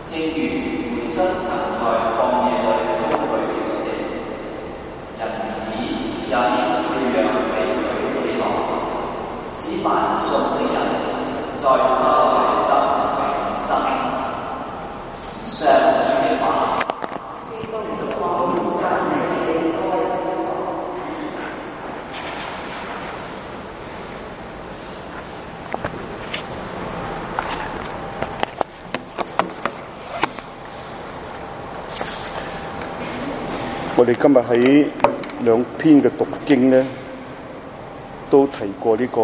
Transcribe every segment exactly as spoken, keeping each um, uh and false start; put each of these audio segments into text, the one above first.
正如回收曾在曠野裏高舉了蛇，人子也應這樣被舉起來，使凡信的人在他裏得永生。上主的話。基督的話本身係應該清楚。 我哋今日喺兩篇嘅讀經咧，都提過呢個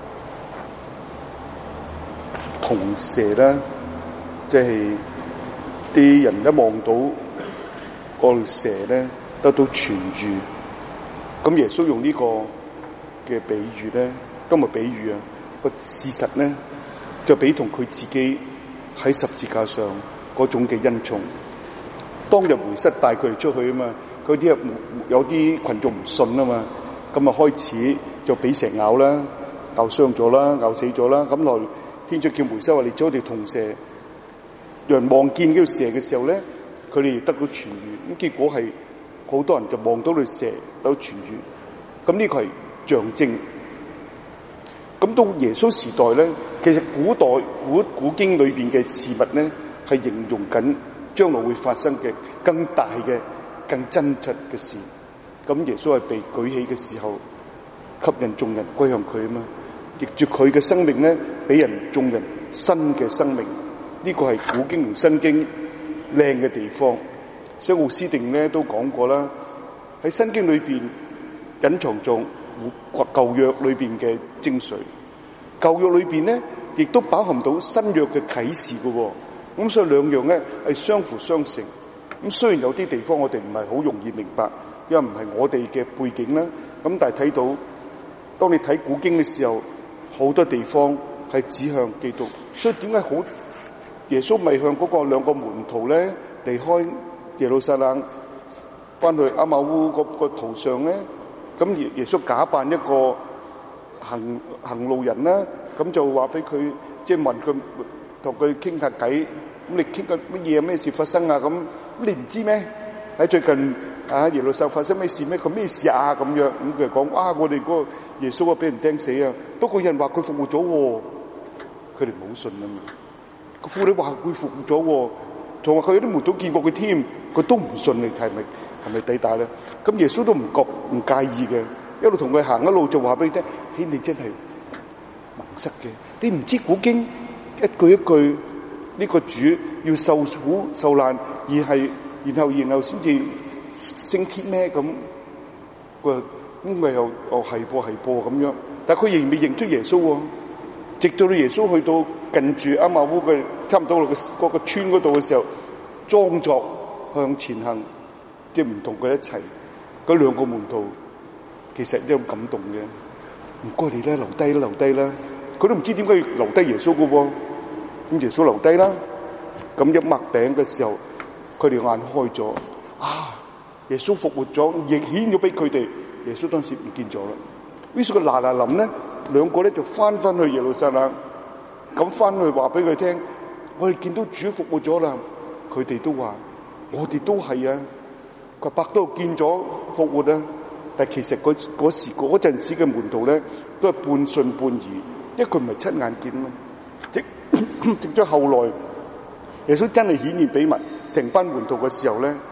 銅蛇啦，即係啲人一望到嗰條蛇咧，得到痊癒。咁耶穌用呢個嘅比喻咧，都唔係比喻啊，個事實咧就比同佢自己喺十字架上嗰種嘅恩寵。當日回室帶佢哋出去啊嘛。嗰啲有啲群眾唔信啊嘛，咁啊開始就俾蛇咬啦，咬傷咗啦，咬死咗啦。咁來天主叫梅瑟話：你做條銅蛇，有人望見呢條蛇嘅時候咧，佢哋得到痊癒。咁結果係好多人就望到條蛇得到痊癒。咁呢個係象徵。咁到耶穌時代咧，其實古代古古經裏邊嘅事物咧，係形容緊將來會發生嘅更大嘅。更真實嘅事，咁耶穌係被舉起嘅時候，吸引眾人歸向佢啊嘛，藉住佢嘅生命咧，俾人眾人新嘅生命，呢個係古經同新經靚嘅地方。所以奧斯定咧都講過啦，喺新經裏邊隱藏咗舊約裏邊嘅精髓，舊約裏邊咧亦都包含到新約嘅啟示嘅，咁所以兩樣咧係相輔相成。咁雖然有啲地方我哋唔係好容易明白，因為唔係我哋嘅背景啦。咁但係睇到，當你睇古經嘅時候，好多地方係指向基督。所以點解好耶穌咪向嗰個兩個門徒咧離開耶路撒冷，翻去阿馬烏嗰個途上咧？咁耶耶穌假扮一個行行路人啦，咁就話俾佢，即係問佢，同佢傾下偈。咁你傾緊乜嘢？咩事發生啊？咁咁你唔知咩？喺最近啊，耶路撒冷發生咩事咩？佢咩事啊？咁樣咁佢講：哇！我哋嗰個耶穌啊，俾人釘死啊！不過有人話佢復活咗，佢哋冇信啊嘛。個婦女話佢復活咗，同埋佢有啲門徒見過佢添，佢都唔信。你係咪係咪抵打咧？咁耶穌都唔覺唔介意嘅，一路同佢行，一路就話俾你聽：嘿，你真係盲塞嘅，你唔知古經一句一句。呢個主要受苦受難，而係然後然後先至升天咩？咁佢咁咪又哦係噃係噃咁樣，但係佢仍然未認出耶穌喎。直到到耶穌去到近住阿馬烏嘅差唔多落個嗰個村嗰度嘅時候，裝作向前行，即係唔同佢一齊。嗰兩個門徒其實都有感動嘅，唔該你啦，留低啦，留低啦。佢都唔知點解要留低耶穌嘅喎。咁耶穌留低啦，咁一擘餅嘅時候，佢哋眼開咗，啊！耶穌復活咗，亦顯咗俾佢哋。耶穌當時唔見咗啦。於是佢嗱嗱臨咧，兩個咧就翻翻去耶路撒冷，咁翻去話俾佢聽：我哋見到主復活咗啦。佢哋都話：我哋都係啊。佢伯都見咗復活啊。但係其實嗰嗰時嗰陣時嘅門徒咧，都係半信半疑，因為佢唔係親眼見啊嘛。即直咗後來，耶穌真係顯現俾埋成班門徒嘅時候咧，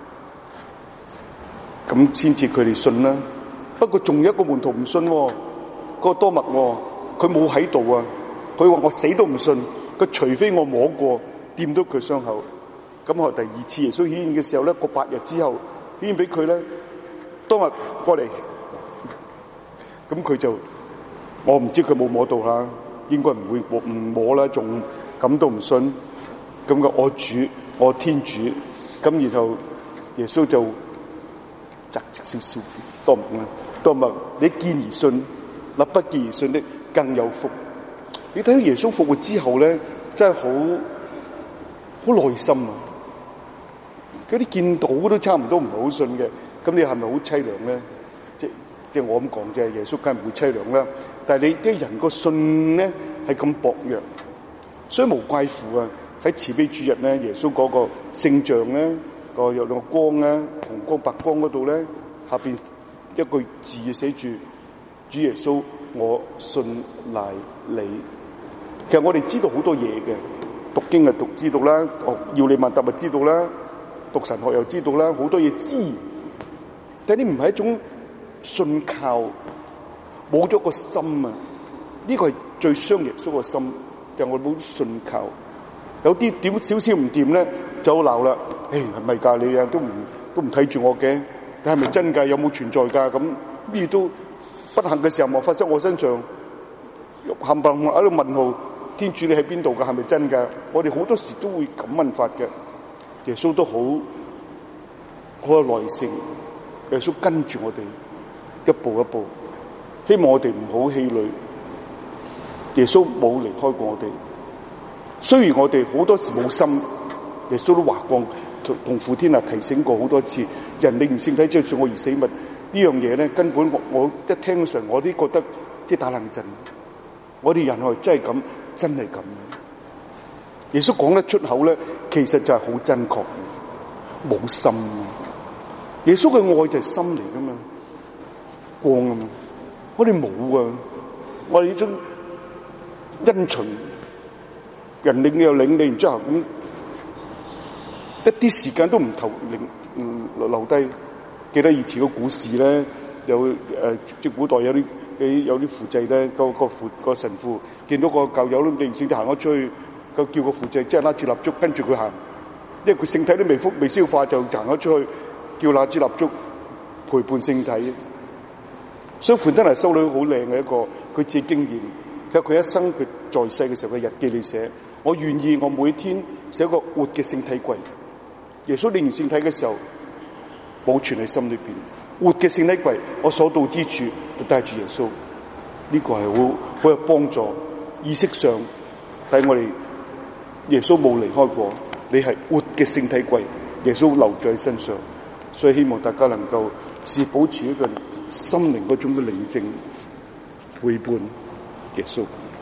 咁先至佢哋信啦。不過仲有一個門徒唔信，嗰個多默，佢冇喺度啊。佢話我死都唔信，佢除非我摸過掂到佢傷口。咁我第二次耶穌顯現嘅時候咧，過八日之後顯現俾佢咧，多默過嚟，咁佢就我唔知佢冇摸到啦。應該唔會摸唔摸啦，仲咁都唔信，咁個我主我天主，咁然後耶穌就窒窒少少多默啦，多默你見而信，那不見而信的更有福。你睇到耶穌復活之後咧，真係好好耐心啊！嗰啲見到都差唔多唔係好信嘅，咁你係咪好凄涼咧？即即係我咁講啫，耶穌梗係唔會凄涼啦。但係你啲人個信咧係咁薄弱，所以無怪乎啊！ 喺慈悲主日咧，耶穌嗰個聖像咧，個有兩個光咧，紅光白光嗰度咧，下邊一句字寫住主耶穌，我信賴你。其實我哋知道好多嘢嘅，讀經就讀知道啦，哦要你問答就知道啦，讀神學又知道啦，好多嘢知。但係你唔係一種信靠，冇咗個心啊！呢個係最傷耶穌個心，就係我冇信靠。有啲點少少唔掂咧，就鬧啦。誒係咪㗎？你啊都唔都唔睇住我嘅，你係咪真㗎？有冇存在㗎？咁咩都不幸嘅時候，莫發生我身上，冚唪唥喺度問號。天主你喺邊度㗎？係咪真㗎？我哋好多時都會咁問法嘅。耶穌都好好有耐性，耶穌跟住我哋一步一步，希望我哋唔好氣餒。耶穌冇離開過我哋。雖然我哋好多時冇心，耶穌都話過同父天啊提醒過好多次，人你唔聖體，只係做我而死物呢樣嘢咧，根本我我一聽上我都覺得即係打冷震。我哋人係真係咁，真係咁。耶穌講得出口咧，其實就係好真確，冇心。耶穌嘅愛就係心嚟噶嘛，光啊嘛，我哋冇啊，我哋呢種因循。人領你又領你，然之後咁一啲時間都唔投領、嗯、留低。記得以前個故事咧，有誒即係古代有啲有啲符祭咧，個個符個神父見到個舊友都認聖體行咗出去，個叫個符祭即係拉住蠟燭跟住佢行，因為佢聖體都未復未消化就行咗出去，叫蠟燭蠟燭陪伴聖體。所以梵真係修女好靚嘅一個，佢自己經驗。其實佢一生佢在世嘅時候嘅日記裏寫。我願意我每天寫一個活嘅聖體櫃，耶穌領完聖體嘅時候保存喺心裏邊，活嘅聖體櫃，我所到之處都帶住耶穌，呢、這個係好好有幫助。意識上睇我哋耶穌冇離開過，你係活嘅聖體櫃，耶穌留在身上，所以希望大家能夠是保持一個心靈嗰種嘅寧靜陪伴耶穌。